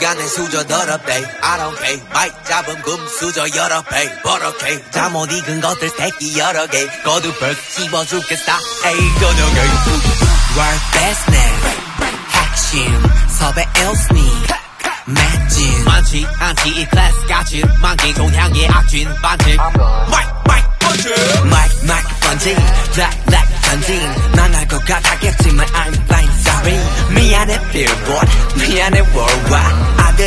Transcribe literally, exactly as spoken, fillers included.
시간의 수저 더럽 배 I don't pay 마이크 잡은 금 수저 여러 배 버럭해 잠못 익은 것들 새끼 여러 개 거두벌 씹어 죽겠다 에이 저녁에 World best name 핵심 섭외 일순위 맷진 많지 않지 이 클래스 같이 만기 동향의 악진 반칙 마이크 마이크 번지 마이크 마이크 번지 블랙 블랙 전진 난 알 것 같았겠지만 I'm blind sorry 미안해 billboard 미안해 worldwide